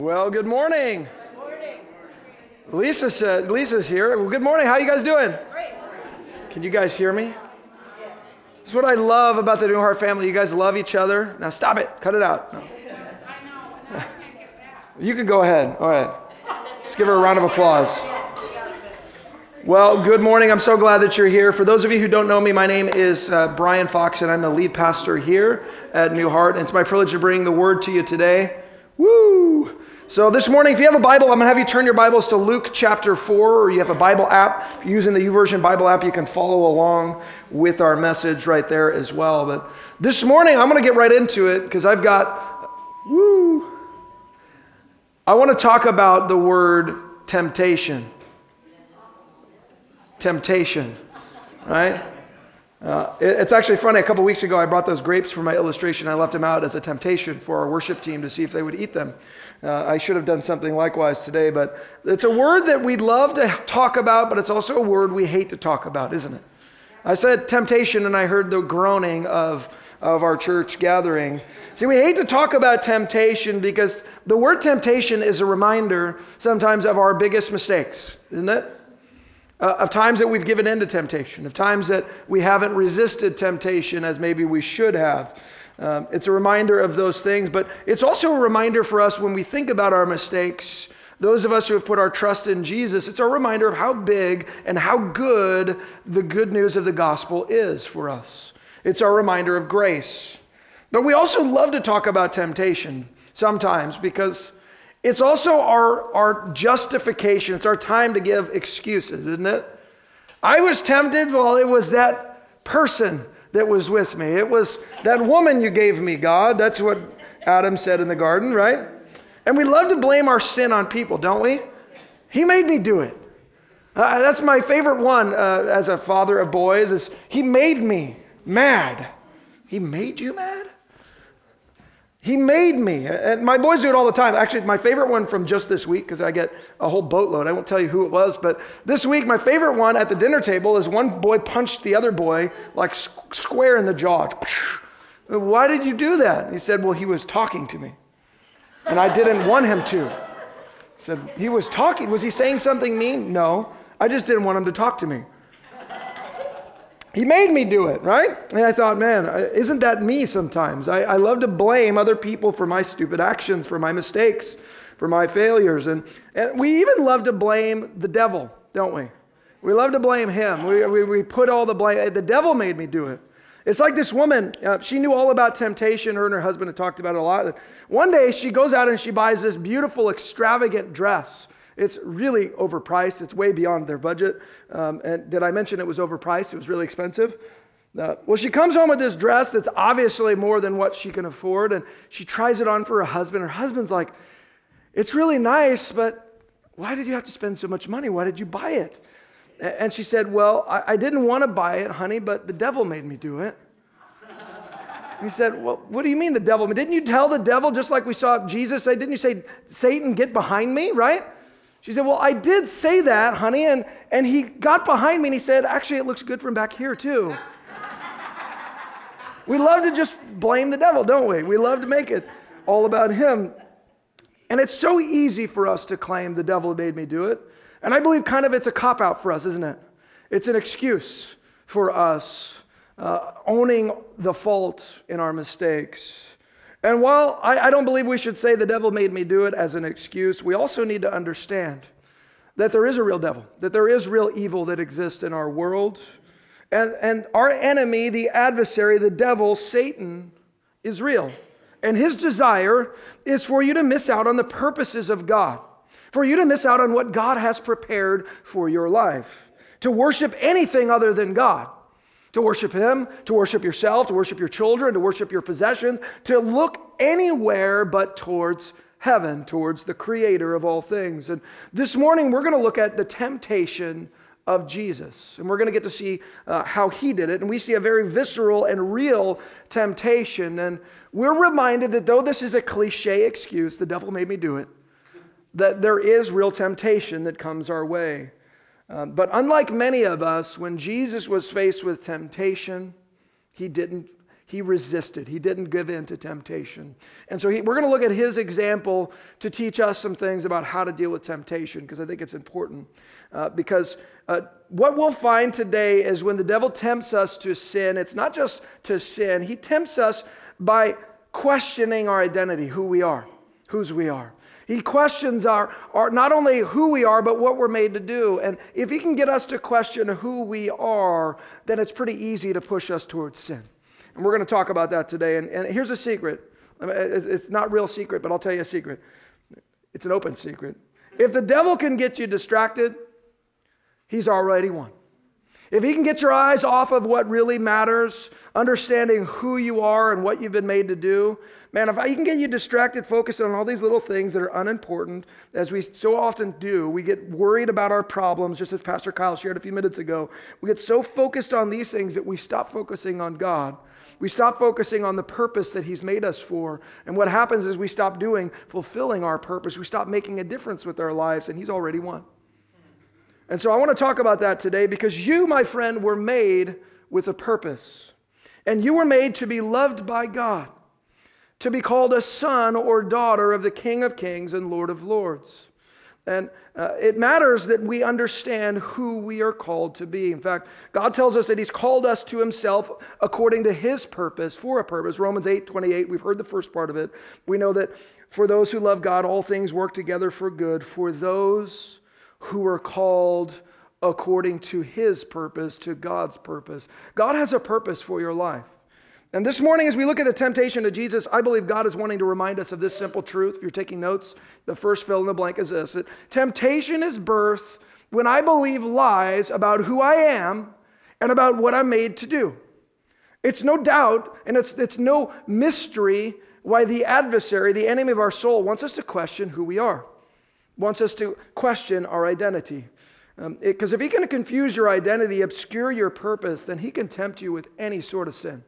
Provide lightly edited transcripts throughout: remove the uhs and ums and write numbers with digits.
Well, good morning. Good morning. Lisa's here. Well, good morning. How you guys doing? Great. Can you guys hear me? That's what I love about the New Heart family. You guys love each other. Now stop it. Cut it out. No. I know, and I can't get back. You can go ahead. All right. Let's give her a round of applause. Well, good morning. I'm so glad that you're here. For those of you who don't know me, my name is Brian Fox, and I'm the lead pastor here at New Heart. And it's my privilege to bring the word to you today. Woo! So this morning, if you have a Bible, I'm going to have you turn your Bibles to Luke chapter 4, or you have a Bible app. If you're using the YouVersion Bible app, you can follow along with our message right there as well. But this morning, I'm going to get right into it because I've got, I want to talk about the word temptation. Temptation, right? It's actually funny. A couple weeks ago, I brought those grapes for my illustration. I left them out as a temptation for our worship team to see if they would eat them. I should have done something likewise today, but it's a word that we'd love to talk about, but it's also a word we hate to talk about, isn't it? I said temptation, and I heard the groaning of our church gathering. See, we hate to talk about temptation because the word temptation is a reminder sometimes of our biggest mistakes, isn't it? Of times that we've given in to temptation, of times that we haven't resisted temptation as maybe we should have. It's a reminder of those things, but it's also a reminder for us when we think about our mistakes. Those of us who have put our trust in Jesus, it's a reminder of how big and how good the good news of the gospel is for us. It's our reminder of grace. But we also love to talk about temptation sometimes because it's also our justification. It's our time to give excuses, isn't it? I was tempted, well, it was that person that was with me. It was that woman you gave me, God. That's what Adam said in the garden, right? And we love to blame our sin on people, don't we? He made me do it. That's my favorite one as a father of boys is he made me mad. He made you mad? He made me. And my boys do it all the time. Actually, my favorite one from just this week, because I get a whole boatload. I won't tell you who it was, but this week, my favorite one at the dinner table is one boy punched the other boy like square in the jaw. Why did you do that? And he said, well, he was talking to me. And I didn't want him to. I said, he was talking. Was he saying something mean? No. I just didn't want him to talk to me. He made me do it, right? And I thought, man, isn't that me sometimes? I love to blame other people for my stupid actions, for my mistakes, for my failures. And we even love to blame the devil, don't we? We love to blame him. We put all the blame. The devil made me do it. It's like this woman, she knew all about temptation. Her and her husband had talked about it a lot. One day she goes out and she buys this beautiful, extravagant dress. It's really overpriced. It's way beyond their budget. And did I mention it was overpriced? It was really expensive. Well, she comes home with this dress that's obviously more than what she can afford, and she tries it on for her husband. Her husband's like, it's really nice, but why did you have to spend so much money? Why did you buy it? And she said, well, I didn't want to buy it, honey, but the devil made me do it. He said, well, what do you mean the devil? Didn't you tell the devil, just like we saw Jesus say, didn't you say, Satan, get behind me, right? She said, well, I did say that, honey, and he got behind me and he said, actually, it looks good from back here, too. We love to just blame the devil, don't we? We love to make it all about him. And it's so easy for us to claim the devil made me do it. And I believe kind of it's a cop-out for us, isn't it? It's an excuse for us owning the fault in our mistakes. And while I don't believe we should say the devil made me do it as an excuse, we also need to understand that there is a real devil, that there is real evil that exists in our world. And our enemy, the adversary, the devil, Satan, is real. And his desire is for you to miss out on the purposes of God, for you to miss out on what God has prepared for your life, to worship anything other than God. To worship him, to worship yourself, to worship your children, to worship your possessions, to look anywhere but towards heaven, towards the creator of all things. And this morning, we're going to look at the temptation of Jesus. And we're going to get to see how he did it. And we see a very visceral and real temptation. And we're reminded that though this is a cliche excuse, the devil made me do it, that there is real temptation that comes our way. But unlike many of us, when Jesus was faced with temptation, he didn't He resisted. He didn't give in to temptation. And so we're going to look at his example to teach us some things about how to deal with temptation, because I think it's important. Because what we'll find today is when the devil tempts us to sin, it's not just to sin. He tempts us by questioning our identity, who we are, whose we are. He questions our not only who we are, but what we're made to do. And if he can get us to question who we are, then it's pretty easy to push us towards sin. And we're going to talk about that today. And here's a secret. It's not real secret, but I'll tell you a secret. It's an open secret. If the devil can get you distracted, he's already won. If he can get your eyes off of what really matters, understanding who you are and what you've been made to do, man, if he can get you distracted, focusing on all these little things that are unimportant, as we so often do, we get worried about our problems, just as Pastor Kyle shared a few minutes ago. We get so focused on these things that we stop focusing on God. We stop focusing on the purpose that he's made us for. And what happens is we stop fulfilling our purpose. We stop making a difference with our lives, and he's already won. And so I want to talk about that today, because you, my friend, were made with a purpose. And you were made to be loved by God, to be called a son or daughter of the King of Kings and Lord of Lords. And it matters that we understand who we are called to be. In fact, God tells us that he's called us to himself according to his purpose, for a purpose. Romans 8:28, we've heard the first part of it. We know that for those who love God, all things work together for good, for those who are called according to his purpose, to God's purpose. God has a purpose for your life. And this morning, as we look at the temptation of Jesus, I believe God is wanting to remind us of this simple truth. If you're taking notes, the first fill in the blank is this: that temptation is birthed when I believe lies about who I am and about what I'm made to do. It's no doubt, and it's no mystery why the adversary, the enemy of our soul, wants us to question who we are, wants us to question our identity. Because if he can confuse your identity, obscure your purpose, then he can tempt you with any sort of sin.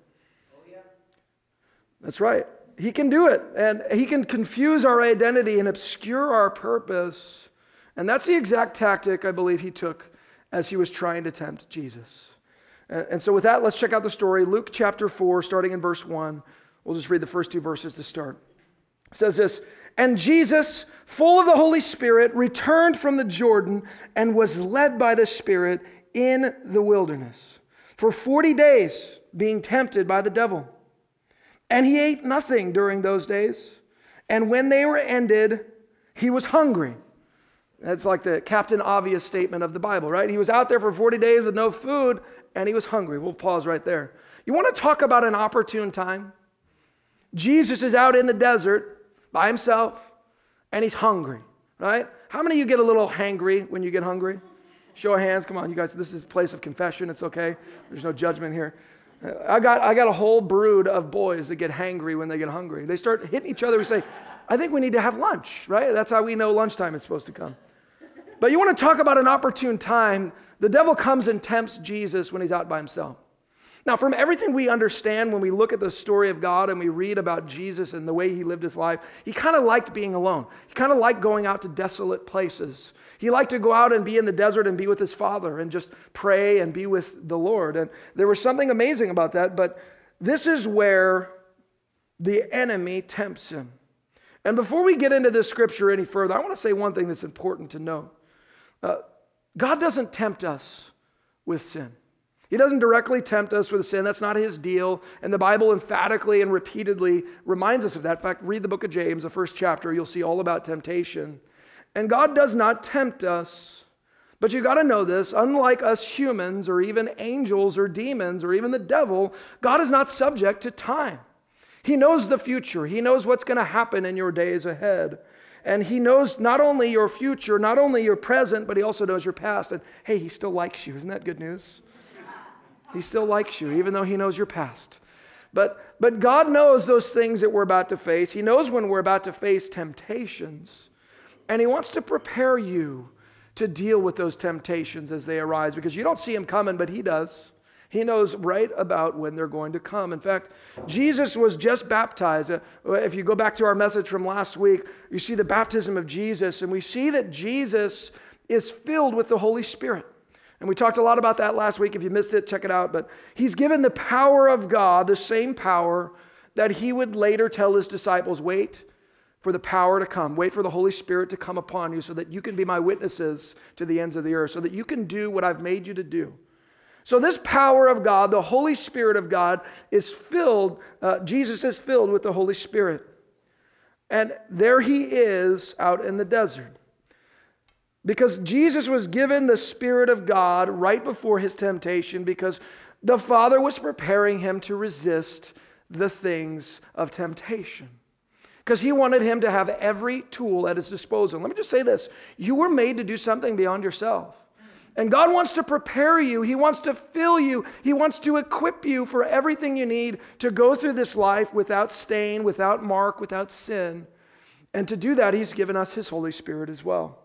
That's right. He can do it. And he can confuse our identity and obscure our purpose. And that's the exact tactic I believe he took as he was trying to tempt Jesus. And so with that, let's check out the story. Luke chapter 4, starting in verse 1. We'll just read the first two verses to start. It says this: "And Jesus, full of the Holy Spirit, returned from the Jordan and was led by the Spirit in the wilderness for 40 days, being tempted by the devil. And he ate nothing during those days. And when they were ended, he was hungry." That's like the Captain Obvious statement of the Bible, right? He was out there for 40 days with no food, and he was hungry. We'll pause right there. You want to talk about an opportune time? Jesus is out in the desert by himself, and he's hungry, right? How many of you get a little hangry when you get hungry? Show of hands. Come on, you guys. This is a place of confession. It's okay. There's no judgment here. I got a whole brood of boys that get hangry when they get hungry. They start hitting each other. We say, "I think we need to have lunch," right? That's how we know lunchtime is supposed to come. But you want to talk about an opportune time. The devil comes and tempts Jesus when he's out by himself. Now, from everything we understand when we look at the story of God and we read about Jesus and the way he lived his life, he kind of liked being alone. He kind of liked going out to desolate places. He liked to go out and be in the desert and be with his Father and just pray and be with the Lord. And there was something amazing about that, but this is where the enemy tempts him. And before we get into this scripture any further, I want to say one thing that's important to know. God doesn't tempt us with sin. He doesn't directly tempt us with sin. That's not his deal. And the Bible emphatically and repeatedly reminds us of that. In fact, read the book of James, the first chapter. You'll see all about temptation. And God does not tempt us. But you got to know this. Unlike us humans or even angels or demons or even the devil, God is not subject to time. He knows the future. He knows what's going to happen in your days ahead. And he knows not only your future, not only your present, but he also knows your past. And hey, he still likes you. Isn't that good news? He still likes you, even though he knows your past. But God knows those things that we're about to face. He knows when we're about to face temptations. And he wants to prepare you to deal with those temptations as they arise, because you don't see them coming, but he does. He knows right about when they're going to come. In fact, Jesus was just baptized. If you go back to our message from last week, you see the baptism of Jesus, and we see that Jesus is filled with the Holy Spirit. And we talked a lot about that last week. If you missed it, check it out. But he's given the power of God, the same power that he would later tell his disciples, wait for the power to come. Wait for the Holy Spirit to come upon you so that you can be my witnesses to the ends of the earth, so that you can do what I've made you to do. So this power of God, the Holy Spirit of God, is filled, Jesus is filled with the Holy Spirit. And there he is out in the desert. Because Jesus was given the Spirit of God right before his temptation, because the Father was preparing him to resist the things of temptation. Because he wanted him to have every tool at his disposal. Let me just say this. You were made to do something beyond yourself. And God wants to prepare you. He wants to fill you. He wants to equip you for everything you need to go through this life without stain, without mark, without sin. And to do that, he's given us his Holy Spirit as well.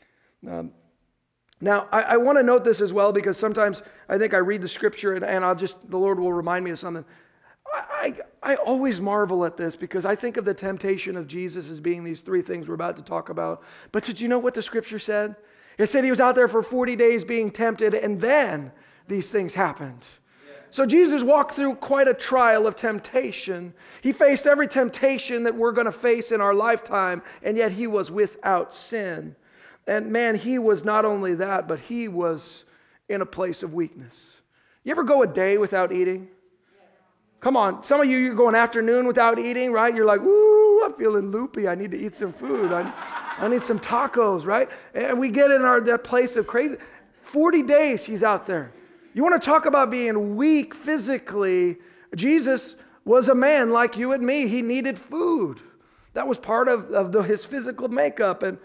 Now, I want to note this as well, because sometimes I think I read the scripture and the Lord will remind me of something. I always marvel at this, because I think of the temptation of Jesus as being these three things we're about to talk about. But did you know what the scripture said? It said he was out there for 40 days being tempted, and then these things happened. So Jesus walked through quite a trial of temptation. He faced every temptation that we're going to face in our lifetime, and yet he was without sin. And man, he was not only that, but he was in a place of weakness. You ever go a day without eating? Come on, some of you, you're going afternoon without eating, right? You're like, ooh, I'm feeling loopy. I need to eat some food. I need some tacos, right? And we get in that place of crazy. 40 days he's out there. You want to talk about being weak physically? Jesus was a man like you and me. He needed food. That was part of his physical makeup. And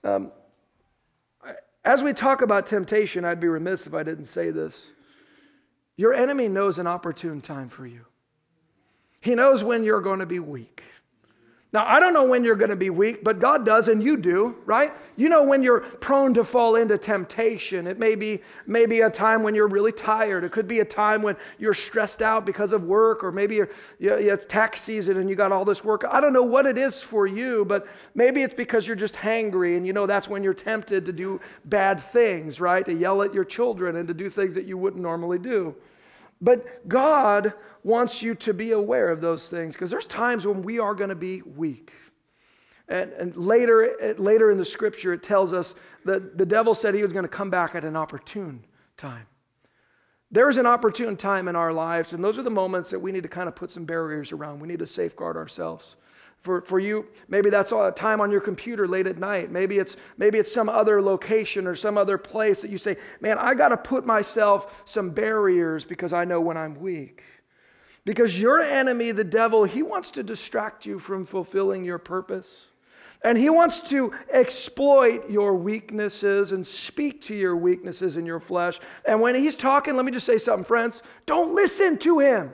as we talk about temptation, I'd be remiss if I didn't say this. Your enemy knows an opportune time for you. He knows when you're going to be weak. Now, I don't know when you're going to be weak, but God does, and you do, right? You know when you're prone to fall into temptation. It may be a time when you're really tired. It could be a time when you're stressed out because of work, or maybe it's tax season and you got all this work. I don't know what it is for you, but maybe it's because you're just hangry, and you know that's when you're tempted to do bad things, right? To yell at your children and to do things that you wouldn't normally do. But God wants you to be aware of those things, because there's times when we are going to be weak. And later in the scripture, it tells us that the devil said he was going to come back at an opportune time. There's an opportune time in our lives, and those are the moments that we need to kind of put some barriers around. We need to safeguard ourselves. For you, maybe that's a time on your computer late at night. Maybe it's some other location or some other place that you say, man, I got to put myself some barriers because I know when I'm weak. Because your enemy, the devil, he wants to distract you from fulfilling your purpose. And he wants to exploit your weaknesses and speak to your weaknesses in your flesh. And when he's talking, let me just say something, friends. Don't listen to him.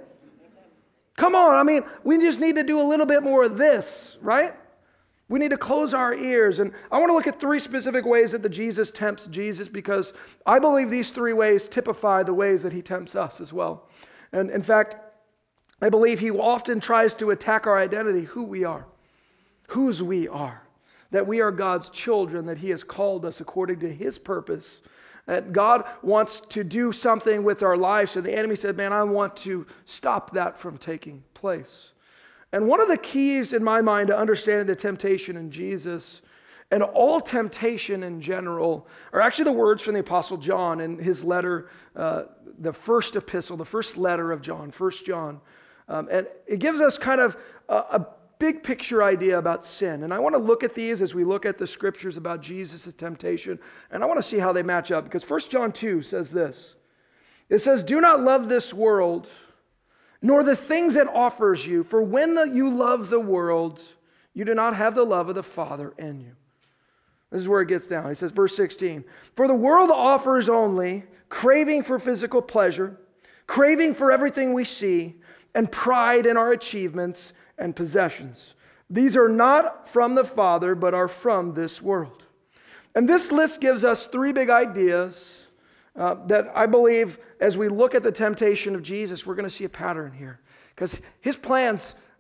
Come on, we just need to do a little bit more of this, right? We need to close our ears. And I want to look at three specific ways that Jesus tempts Jesus, because I believe these three ways typify the ways that he tempts us as well. And in fact, I believe he often tries to attack our identity, who we are, whose we are, that we are God's children, that he has called us according to his purpose. That God wants to do something with our lives. And the enemy said, man, I want to stop that from taking place. And one of the keys in my mind to understanding the temptation in Jesus and all temptation in general are actually the words from the Apostle John in his letter, the first epistle, the first letter of John, 1 John. And it gives us kind of a big picture idea about sin. And I want to look at these as we look at the scriptures about Jesus' temptation. And I want to see how they match up. Because 1 John 2 says this. It says, do not love this world, nor the things it offers you. For when you love the world, you do not have the love of the Father in you. This is where it gets down. He says, verse 16. For the world offers only craving for physical pleasure, craving for everything we see, and pride in our achievements and possessions. These are not from the Father, but are from this world. And this list gives us three big ideas that I believe as we look at the temptation of Jesus, we're going to see a pattern here. Because his plans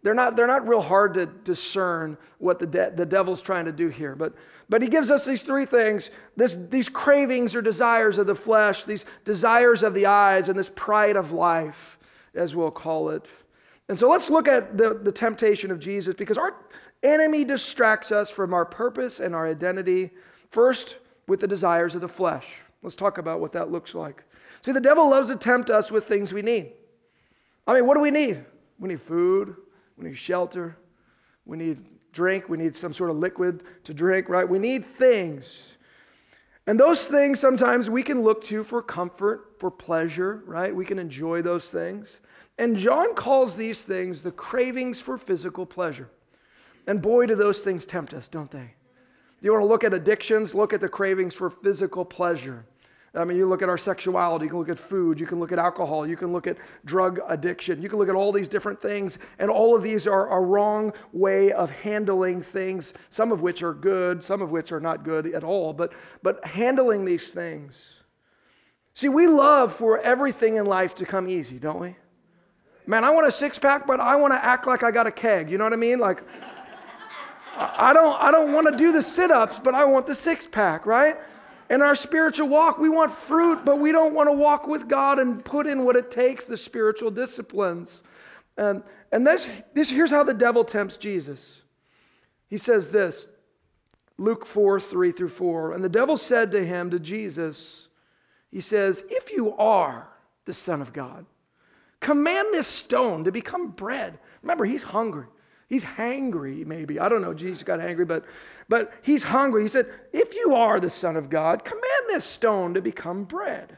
They're not real hard to discern what the devil's trying to do here. But he gives us these three things, these cravings or desires of the flesh, these desires of the eyes, and this pride of life, as we'll call it. And so let's look at the temptation of Jesus, because our enemy distracts us from our purpose and our identity, first with the desires of the flesh. Let's talk about what that looks like. See, the devil loves to tempt us with things we need. I mean, what do we need? We need food. We need shelter. We need drink. We need some sort of liquid to drink, right? We need things. And those things sometimes we can look to for comfort, for pleasure, right? We can enjoy those things. And John calls these things the cravings for physical pleasure. And boy, do those things tempt us, don't they? You want to look at addictions, look at the cravings for physical pleasure. I mean, you look at our sexuality, you can look at food, you can look at alcohol, you can look at drug addiction, you can look at all these different things, and all of these are a wrong way of handling things, some of which are good, some of which are not good at all, but handling these things. See, we love for everything in life to come easy, don't we? Man, I want a six-pack, but I want to act like I got a keg, you know what I mean? Like, I don't want to do the sit-ups, but I want the six-pack, right? In our spiritual walk, we want fruit, but we don't want to walk with God and put in what it takes, the spiritual disciplines. And here's how the devil tempts Jesus. He says this, Luke 4:3-4. And the devil said to him, to Jesus, he says, if you are the Son of God, command this stone to become bread. Remember, he's hungry. He's hangry, maybe. I don't know. Jesus got angry, but he's hungry. He said, if you are the Son of God, command this stone to become bread.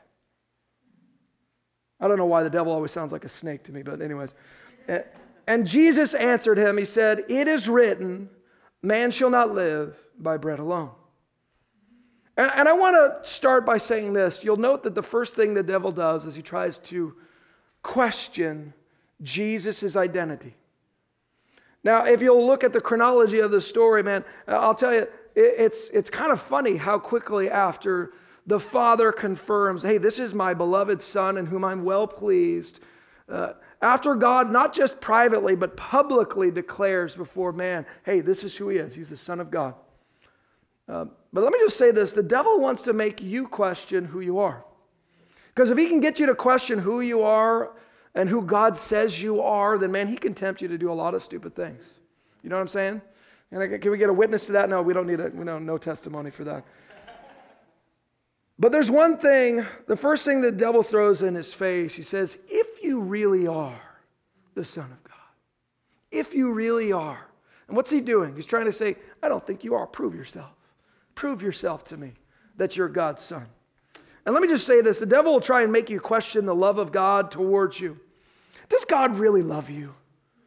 I don't know why the devil always sounds like a snake to me, but anyways. And Jesus answered him. He said, it is written, man shall not live by bread alone. And I want to start by saying this. You'll note that the first thing the devil does is he tries to question Jesus' identity. Now, if you'll look at the chronology of the story, man, I'll tell you, it's kind of funny how quickly after the Father confirms, hey, this is my beloved Son in whom I'm well pleased. After God, not just privately, but publicly declares before man, hey, this is who he is. He's the Son of God. But let me just say this. The devil wants to make you question who you are. Because if he can get you to question who you are and who God says you are, then man, he can tempt you to do a lot of stupid things. You know what I'm saying? And can we get a witness to that? No, we don't need no testimony for that. But there's one thing, the first thing the devil throws in his face, he says, if you really are the Son of God, if you really are. And what's he doing? He's trying to say, I don't think you are. Prove yourself. Prove yourself to me that you're God's Son. And let me just say this, the devil will try and make you question the love of God towards you. Does God really love you?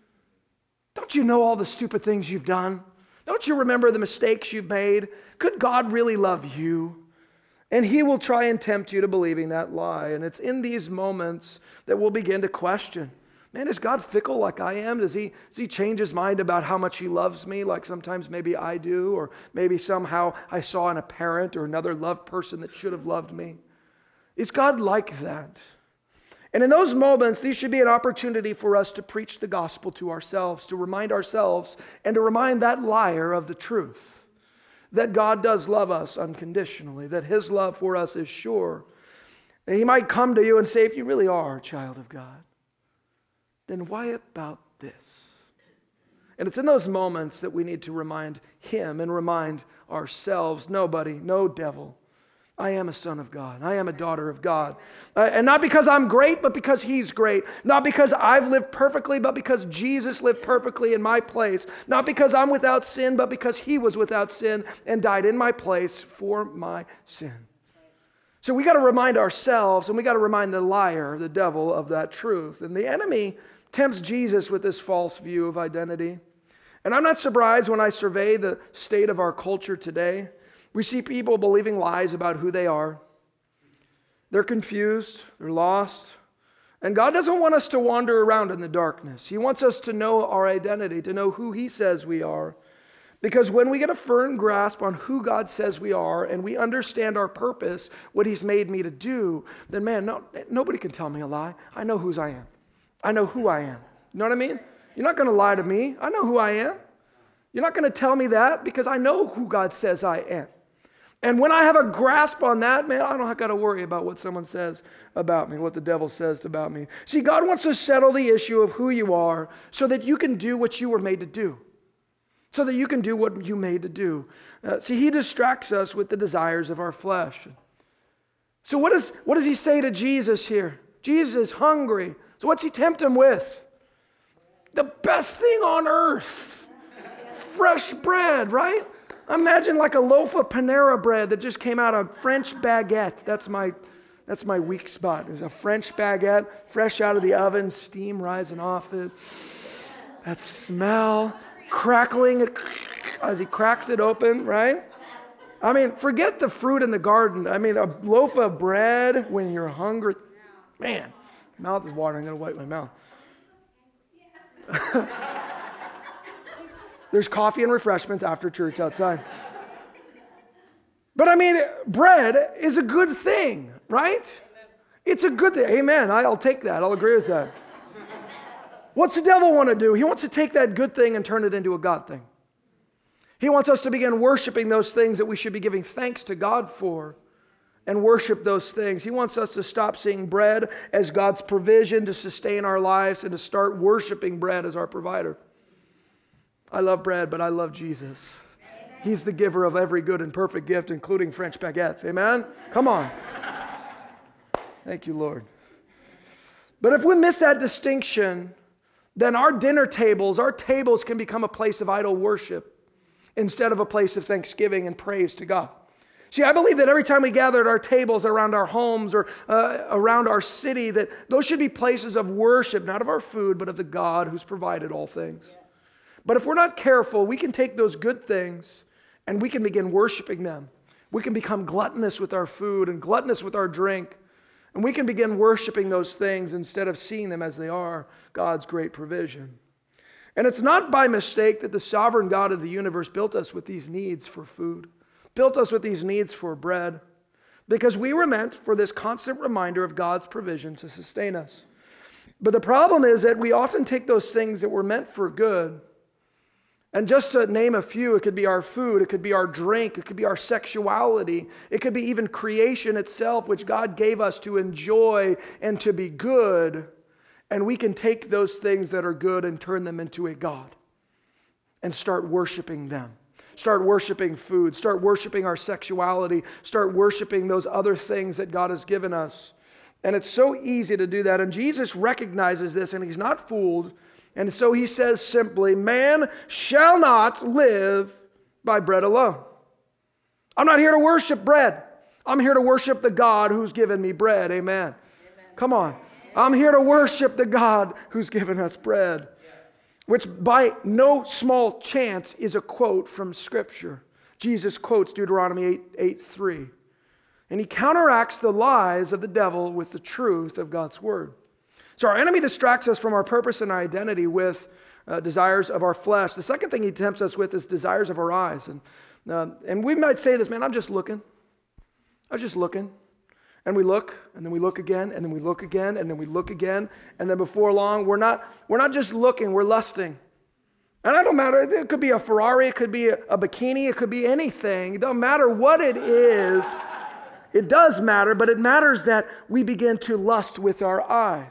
Don't you know all the stupid things you've done? Don't you remember the mistakes you've made? Could God really love you? And he will try and tempt you to believing that lie. And it's in these moments that we'll begin to question. Man, is God fickle like I am? Does he change his mind about how much he loves me like sometimes maybe I do? Or maybe somehow I saw in a parent or another loved person that should have loved me? Is God like that? And in those moments, these should be an opportunity for us to preach the gospel to ourselves, to remind ourselves, and to remind that liar of the truth. That God does love us unconditionally, that his love for us is sure. And he might come to you and say, if you really are a child of God, then why about this? And it's in those moments that we need to remind him and remind ourselves, nobody, no devil, I am a son of God. I am a daughter of God. And not because I'm great, but because he's great. Not because I've lived perfectly, but because Jesus lived perfectly in my place. Not because I'm without sin, but because he was without sin and died in my place for my sin. So we got to remind ourselves, and we got to remind the liar, the devil, of that truth. And the enemy tempts Jesus with this false view of identity. And I'm not surprised when I survey the state of our culture today. We see people believing lies about who they are. They're confused. They're lost. And God doesn't want us to wander around in the darkness. He wants us to know our identity, to know who he says we are. Because when we get a firm grasp on who God says we are and we understand our purpose, what he's made me to do, then man, nobody can tell me a lie. I know whose I am. I know who I am. You know what I mean? You're not going to lie to me. I know who I am. You're not going to tell me that because I know who God says I am. And when I have a grasp on that, man, I don't got to worry about what someone says about me, what the devil says about me. See, God wants to settle the issue of who you are so that you can do what you were made to do. So that you can do what you made to do. See, he distracts us with the desires of our flesh. So what does he say to Jesus here? Jesus is hungry. So what's he tempt him with? The best thing on earth. Fresh bread, right? Imagine like a loaf of Panera bread that just came out of French baguette. That's my weak spot, is a French baguette, fresh out of the oven, steam rising off it. That smell, crackling as he cracks it open, right? I mean, forget the fruit in the garden. I mean, a loaf of bread when you're hungry. Man, my mouth is watering. I'm going to wipe my mouth. There's coffee and refreshments after church outside. But I mean, bread is a good thing, right? It's a good thing. Amen. I'll take that. I'll agree with that. What's the devil want to do? He wants to take that good thing and turn it into a God thing. He wants us to begin worshiping those things that we should be giving thanks to God for and worship those things. He wants us to stop seeing bread as God's provision to sustain our lives and to start worshiping bread as our provider. I love bread, but I love Jesus. He's the giver of every good and perfect gift, including French baguettes. Amen? Come on. Thank you, Lord. But if we miss that distinction, then our dinner tables, our tables can become a place of idol worship instead of a place of thanksgiving and praise to God. See, I believe that every time we gather at our tables around our homes or around our city, that those should be places of worship, not of our food, but of the God who's provided all things. Yes. But if we're not careful, we can take those good things and we can begin worshiping them. We can become gluttonous with our food and gluttonous with our drink. And we can begin worshiping those things instead of seeing them as they are, God's great provision. And it's not by mistake that the sovereign God of the universe built us with these needs for food, built us with these needs for bread, because we were meant for this constant reminder of God's provision to sustain us. But the problem is that we often take those things that were meant for good, and just to name a few, it could be our food, it could be our drink, it could be our sexuality, it could be even creation itself, which God gave us to enjoy and to be good. And we can take those things that are good and turn them into a God and start worshiping them. Start worshiping food, start worshiping our sexuality, start worshiping those other things that God has given us. And it's so easy to do that. And Jesus recognizes this and he's not fooled. And so he says simply, man shall not live by bread alone. I'm not here to worship bread. I'm here to worship the God who's given me bread. Amen. Come on. I'm here to worship the God who's given us bread. Which by no small chance is a quote from Scripture. Jesus quotes Deuteronomy 8:3. And he counteracts the lies of the devil with the truth of God's word. So our enemy distracts us from our purpose and our identity with desires of our flesh. The second thing he tempts us with is desires of our eyes. And we might say this, man, I'm just looking. I'm just looking. And we look, and then we look again, and then we look again, and then we look again. And then before long, we're not just looking, we're lusting. And it don't matter. It could be a Ferrari, it could be a bikini, it could be anything. It don't matter what it is. It does matter, but it matters that we begin to lust with our eyes.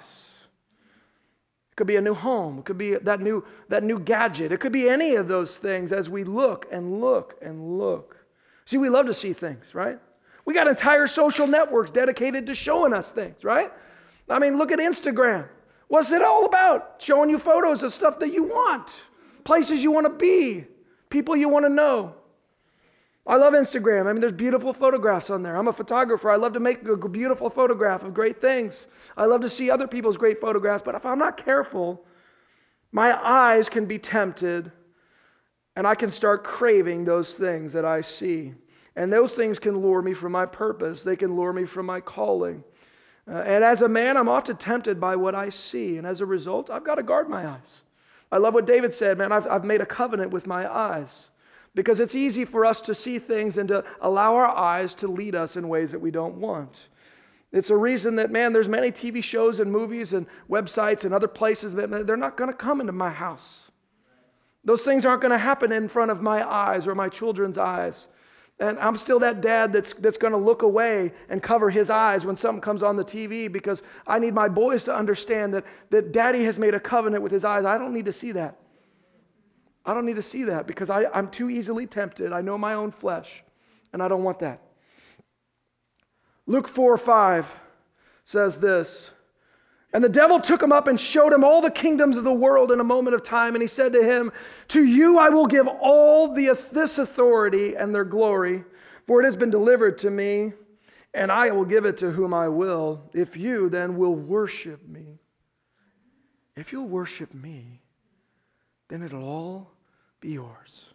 It could be a new home. It could be that new gadget. It could be any of those things as we look and look and look. See, we love to see things, right? We got entire social networks dedicated to showing us things, right? I mean, look at Instagram. What's it all about? Showing you photos of stuff that you want, places you want to be, people you want to know. I love Instagram. I mean, there's beautiful photographs on there. I'm a photographer. I love to make a beautiful photograph of great things. I love to see other people's great photographs. But if I'm not careful, my eyes can be tempted and I can start craving those things that I see. And those things can lure me from my purpose. They can lure me from my calling. And as a man, I'm often tempted by what I see. And as a result, I've got to guard my eyes. I love what David said, man, I've made a covenant with my eyes. Because it's easy for us to see things and to allow our eyes to lead us in ways that we don't want. It's a reason that, man, there's many TV shows and movies and websites and other places that they're not going to come into my house. Those things aren't going to happen in front of my eyes or my children's eyes. And I'm still that dad that's going to look away and cover his eyes when something comes on the TV, because I need my boys to understand that daddy has made a covenant with his eyes. I don't need to see that. I don't need to see that because I'm too easily tempted. I know my own flesh, and I don't want that. Luke 4:5 says this, "And the devil took him up and showed him all the kingdoms of the world in a moment of time. And he said to him, 'To you I will give all this authority and their glory, for it has been delivered to me, and I will give it to whom I will. If you then will worship me, if you'll worship me, then it'll all be yours.'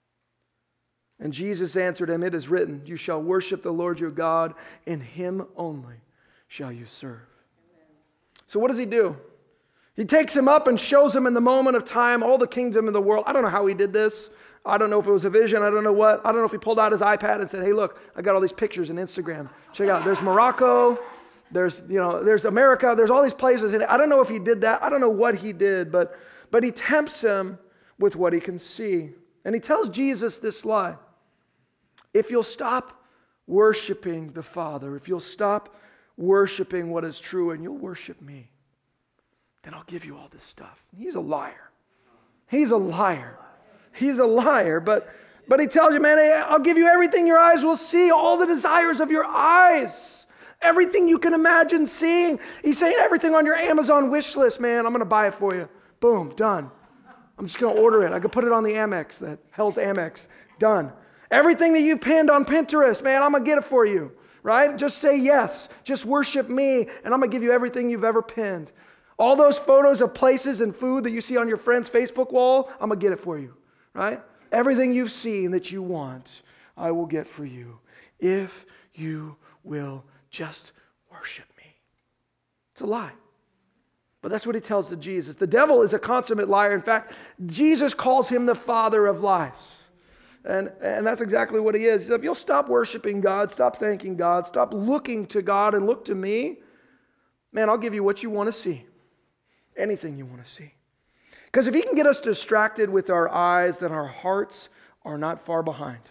And Jesus answered him, 'It is written, you shall worship the Lord your God, and him only shall you serve.'" So what does he do? He takes him up and shows him in the moment of time all the kingdom of the world. I don't know how he did this. I don't know if it was a vision. I don't know what. I don't know if he pulled out his iPad and said, "Hey, look, I got all these pictures on Instagram. Check out. There's Morocco. There's America. There's all these places." And I don't know if he did that. I don't know what he did, but he tempts him with what he can see. And he tells Jesus this lie. If you'll stop worshiping the Father, if you'll stop worshiping what is true and you'll worship me, then I'll give you all this stuff. He's a liar. He's a liar. He's a liar. But he tells you, man, I'll give you everything your eyes will see, all the desires of your eyes, everything you can imagine seeing. He's saying everything on your Amazon wish list, man, I'm going to buy it for you. Boom, done. I'm just going to order it. I could put it on the Amex, that Hell's Amex. Done. Everything that you pinned on Pinterest, man, I'm going to get it for you. Right? Just say yes. Just worship me, and I'm going to give you everything you've ever pinned. All those photos of places and food that you see on your friend's Facebook wall, I'm going to get it for you. Right? Everything you've seen that you want, I will get for you if you will just worship me. It's a lie. But that's what he tells to Jesus. The devil is a consummate liar. In fact, Jesus calls him the father of lies. And that's exactly what he is. He said, if you'll stop worshiping God, stop thanking God, stop looking to God and look to me, man, I'll give you what you want to see. Anything you want to see. Because if he can get us distracted with our eyes, then our hearts are not far behind.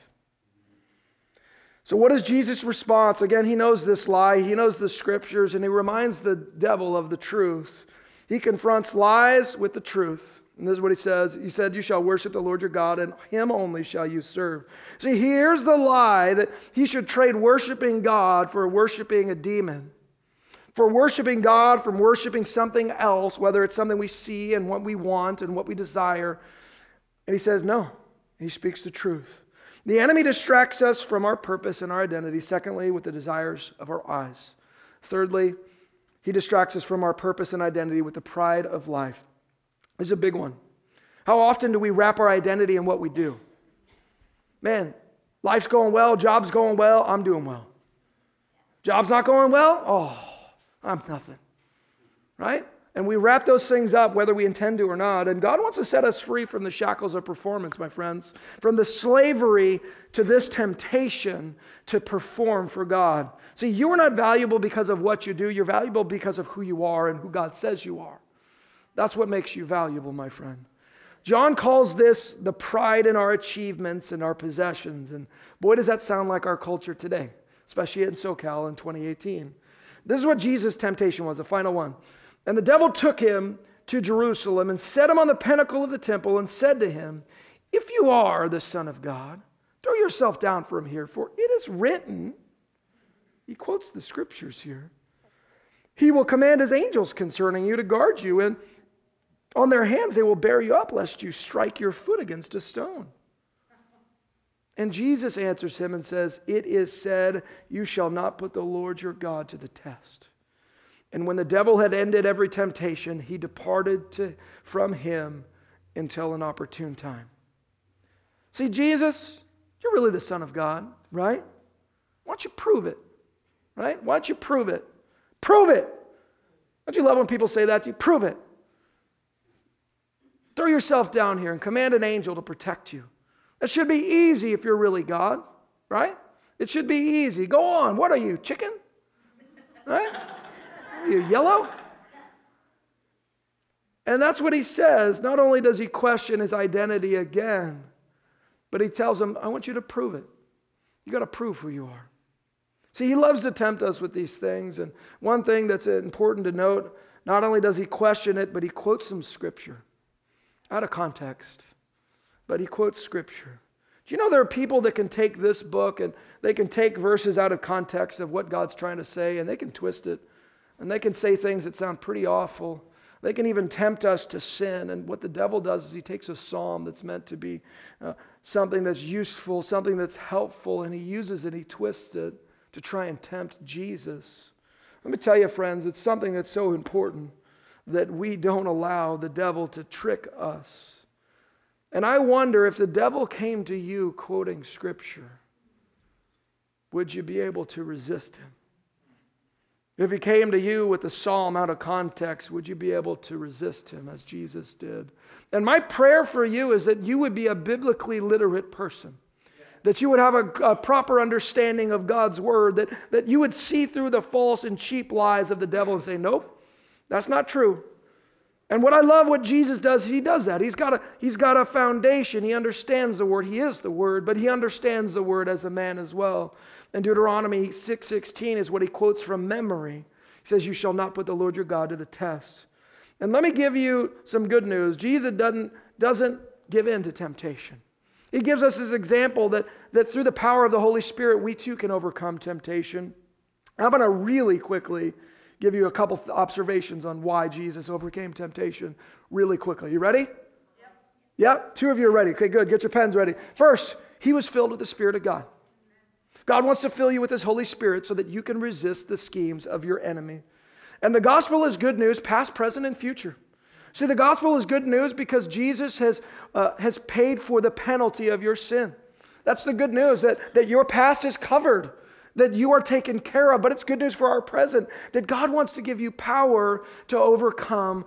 So what is Jesus' response? Again, he knows this lie. He knows the scriptures, and he reminds the devil of the truth. He confronts lies with the truth. And this is what he says. He said, you shall worship the Lord your God, and him only shall you serve. See, here's the lie that he should trade worshiping God for worshiping a demon. For worshiping God from worshiping something else, whether it's something we see and what we want and what we desire. And he says, no. He speaks the truth. The enemy distracts us from our purpose and our identity. Secondly, with the desires of our eyes. Thirdly, he distracts us from our purpose and identity with the pride of life. This is a big one. How often do we wrap our identity in what we do? Man, life's going well, job's going well, I'm doing well. Job's not going well, oh, I'm nothing. Right? And we wrap those things up whether we intend to or not. And God wants to set us free from the shackles of performance, my friends. From the slavery to this temptation to perform for God. See, you are not valuable because of what you do. You're valuable because of who you are and who God says you are. That's what makes you valuable, my friend. John calls this the pride in our achievements and our possessions. And boy, does that sound like our culture today, especially in SoCal in 2018. This is what Jesus' temptation was, the final one. And the devil took him to Jerusalem and set him on the pinnacle of the temple and said to him, if you are the Son of God, throw yourself down from here, for it is written, he quotes the scriptures here, he will command his angels concerning you to guard you, and on their hands they will bear you up, lest you strike your foot against a stone. And Jesus answers him and says, it is said, you shall not put the Lord your God to the test. And when the devil had ended every temptation, he departed from him until an opportune time. See, Jesus, you're really the Son of God, right? Why don't you prove it? Right? Why don't you prove it? Prove it! Don't you love when people say that to you? Prove it. Throw yourself down here and command an angel to protect you. That should be easy if you're really God, right? It should be easy. Go on. What are you, chicken? Right? Are you yellow? And that's what he says. Not only does he question his identity again, but he tells him, I want you to prove it. You got to prove who you are. See, he loves to tempt us with these things. And one thing that's important to note, not only does he question it, but he quotes some scripture out of context. But he quotes scripture. Do you know there are people that can take this book and they can take verses out of context of what God's trying to say, and they can twist it. And they can say things that sound pretty awful. They can even tempt us to sin. And what the devil does is he takes a psalm that's meant to be something that's useful, something that's helpful, and he uses it, he twists it to try and tempt Jesus. Let me tell you, friends, it's something that's so important that we don't allow the devil to trick us. And I wonder if the devil came to you quoting scripture, would you be able to resist him? If he came to you with a psalm out of context, would you be able to resist him as Jesus did? And my prayer for you is that you would be a biblically literate person, that you would have a proper understanding of God's word, that you would see through the false and cheap lies of the devil and say, nope, that's not true. And what I love what Jesus does, he does that. He's got a foundation. He understands the word. He is the word, but he understands the word as a man as well. And Deuteronomy 6:16 is what he quotes from memory. He says, you shall not put the Lord your God to the test. And let me give you some good news. Jesus doesn't give in to temptation. He gives us this example that through the power of the Holy Spirit, we too can overcome temptation. I'm going to really quickly give you a couple observations on why Jesus overcame temptation really quickly. You ready? Yep. Yeah? 2 of you are ready. Okay, good. Get your pens ready. First, he was filled with the Spirit of God. God wants to fill you with his Holy Spirit so that you can resist the schemes of your enemy. And the gospel is good news, past, present, and future. See, the gospel is good news because Jesus has paid for the penalty of your sin. That's the good news, that your past is covered, that you are taken care of. But it's good news for our present, that God wants to give you power to overcome.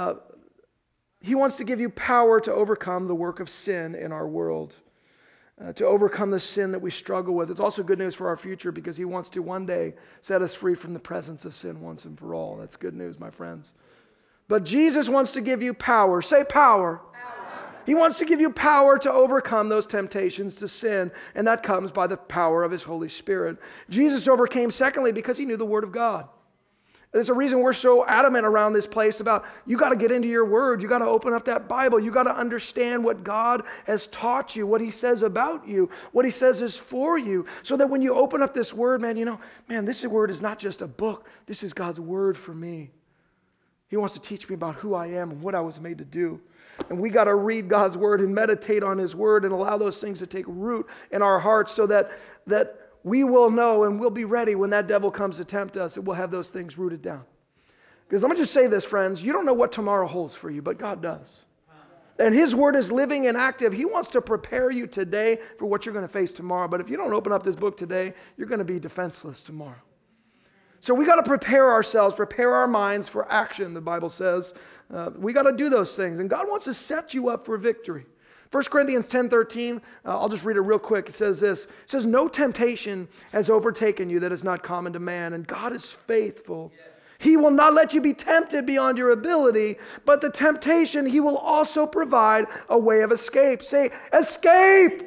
He wants to give you power to overcome the work of sin in our world. To overcome the sin that we struggle with. It's also good news for our future because he wants to one day set us free from the presence of sin once and for all. That's good news, my friends. But Jesus wants to give you power. Say power. He wants to give you power to overcome those temptations to sin, and that comes by the power of his Holy Spirit. Jesus overcame, secondly, because he knew the Word of God. There's a reason we're so adamant around this place about you got to get into your word. You got to open up that Bible. You got to understand what God has taught you, what he says about you, what he says is for you. So that when you open up this word, this word is not just a book. This is God's word for me. He wants to teach me about who I am and what I was made to do. And we got to read God's word and meditate on his word and allow those things to take root in our hearts so that we will know and we'll be ready when that devil comes to tempt us, and we'll have those things rooted down. Because let me just say this, friends, you don't know what tomorrow holds for you, but God does. And his word is living and active. He wants to prepare you today for what you're going to face tomorrow. But if you don't open up this book today, you're going to be defenseless tomorrow. So we got to prepare ourselves, prepare our minds for action, the Bible says. We got to do those things. And God wants to set you up for victory. 1 Corinthians 10:13, I'll just read it real quick. It says this. It says, no temptation has overtaken you that is not common to man, and God is faithful. Yes. He will not let you be tempted beyond your ability, but the temptation, he will also provide a way of escape. Say, escape!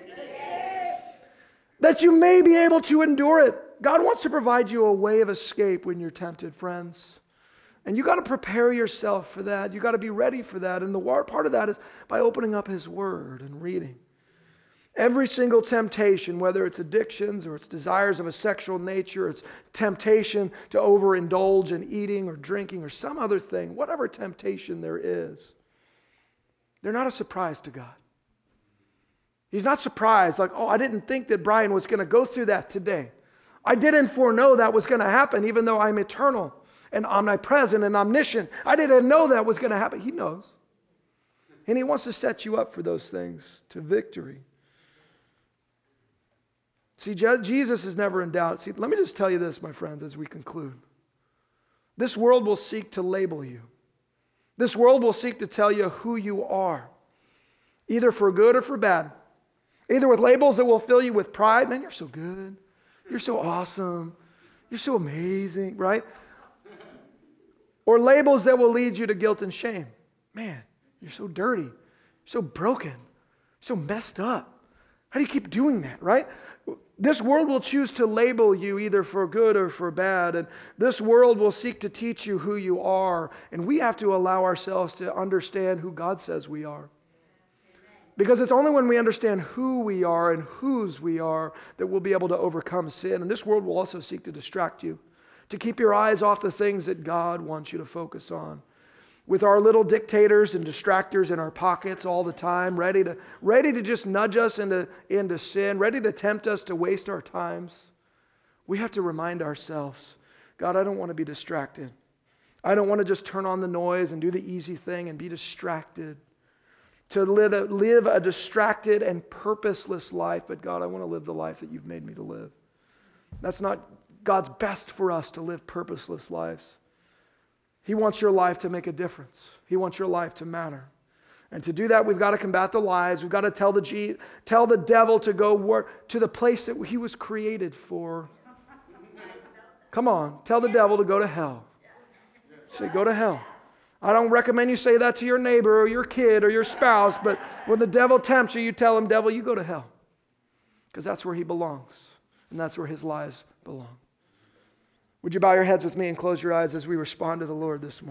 That you may be able to endure it. God wants to provide you a way of escape when you're tempted, friends. And you got to prepare yourself for that. You got to be ready for that. And the part of that is by opening up his word and reading. Every single temptation, whether it's addictions or it's desires of a sexual nature, it's temptation to overindulge in eating or drinking or some other thing, whatever temptation there is, they're not a surprise to God. He's not surprised like, I didn't think that Brian was going to go through that today. I didn't foreknow that was going to happen, even though I'm eternal and omnipresent and omniscient. I didn't know that was going to happen. He knows. And he wants to set you up for those things to victory. See, Jesus is never in doubt. See, let me just tell you this, my friends, as we conclude. This world will seek to label you. This world will seek to tell you who you are, either for good or for bad. Either with labels that will fill you with pride. Man, you're so good. You're so awesome. You're so amazing, right? Or labels that will lead you to guilt and shame. Man, you're so dirty, so broken, so messed up. How do you keep doing that, right? This world will choose to label you either for good or for bad. And this world will seek to teach you who you are. And we have to allow ourselves to understand who God says we are. Because it's only when we understand who we are and whose we are that we'll be able to overcome sin. And this world will also seek to distract you, to keep your eyes off the things that God wants you to focus on. With our little dictators and distractors in our pockets all the time, ready to just nudge us into sin, ready to tempt us to waste our times, we have to remind ourselves, God, I don't want to be distracted. I don't want to just turn on the noise and do the easy thing and be distracted. To live a distracted and purposeless life, but God, I want to live the life that you've made me to live. That's not God's best for us, to live purposeless lives. He wants your life to make a difference. He wants your life to matter. And to do that, we've got to combat the lies. We've got to tell the devil to go to the place that he was created for. Come on, tell the devil to go to hell. Say, go to hell. I don't recommend you say that to your neighbor or your kid or your spouse, but when the devil tempts you, you tell him, devil, you go to hell. Because that's where he belongs. And that's where his lies belong. Would you bow your heads with me and close your eyes as we respond to the Lord this morning?